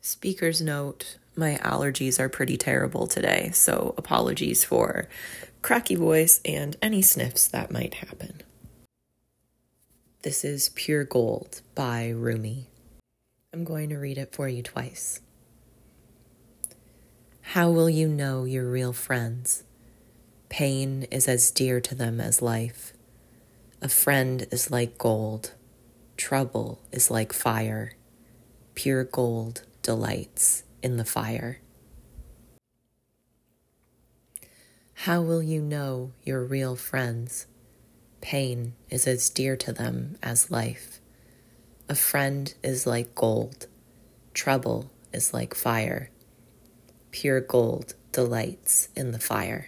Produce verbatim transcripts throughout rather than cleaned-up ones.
Speaker's note, my allergies are pretty terrible today, so apologies for cracky voice and any sniffs that might happen. This is Pure Gold by Rumi. I'm going to read it for you twice. How will you know your real friends? Pain is as dear to them as life. A friend is like gold. Trouble is like fire. Pure gold delights in the fire. How will you know your real friends? Pain is as dear to them as life. A friend is like gold. Trouble is like fire. Pure gold delights in the fire.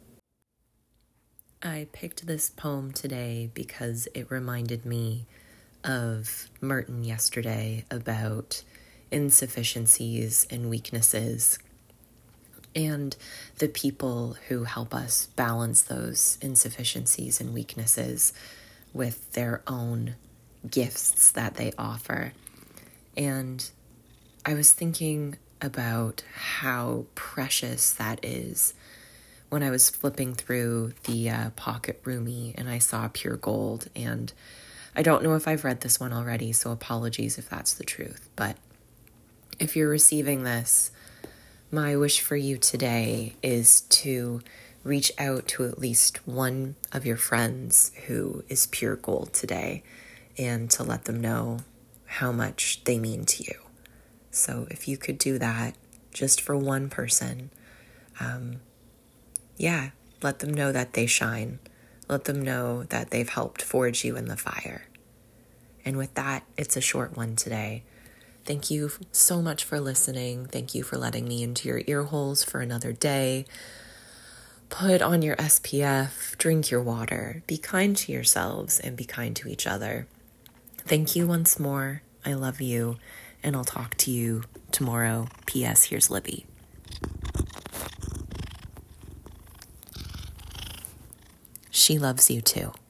I picked this poem today because it reminded me of Merton yesterday about insufficiencies and weaknesses and the people who help us balance those insufficiencies and weaknesses with their own gifts that they offer. And I was thinking about how precious that is when I was flipping through the uh, Pocket Rumi and I saw Pure Gold. And I don't know if I've read this one already, so apologies if that's the truth. But if you're receiving this, my wish for you today is to reach out to at least one of your friends who is pure gold today and to let them know how much they mean to you. So if you could do that just for one person, um, yeah, let them know that they shine. Let them know that they've helped forge you in the fire. And with that, it's a short one today. Thank you so much for listening. Thank you for letting me into your ear holes for another day. Put on your S P F, drink your water, be kind to yourselves, and be kind to each other. Thank you once more. I love you, and I'll talk to you tomorrow. P S. Here's Libby. She loves you too.